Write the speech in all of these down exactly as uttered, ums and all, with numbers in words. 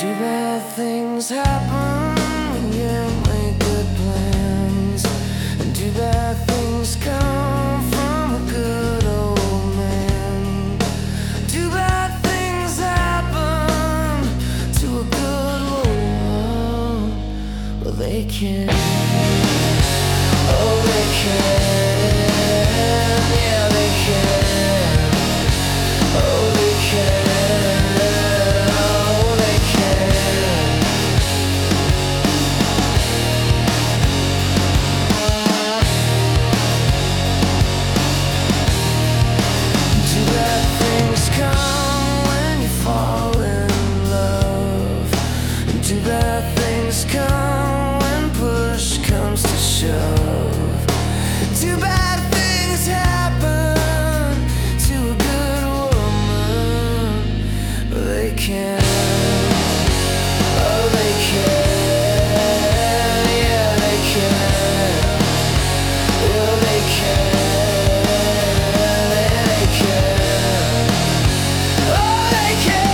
Too bad things happen when you make good plans, and too bad things come from a good old man. Too bad things happen to a good woman. Well, they can. Oh, they can. Yeah, they can. Oh, they can. Too bad things come when push comes to shove. Too bad things happen to a good woman. But they can. Oh, they can. Yeah, they can. Well, they can. They can. Oh, they can.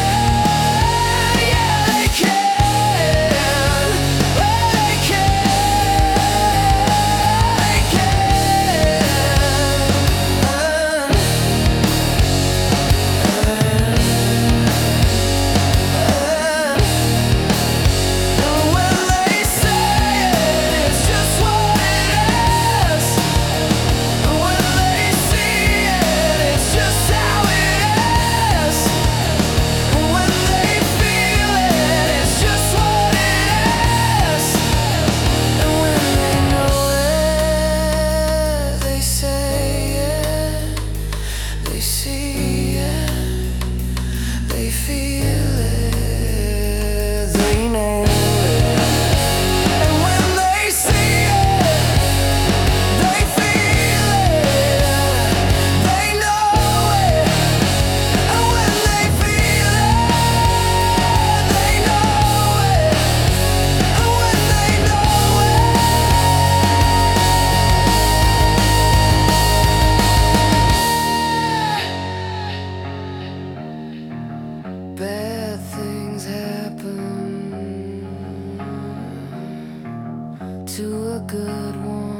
Bad things happen to a good one.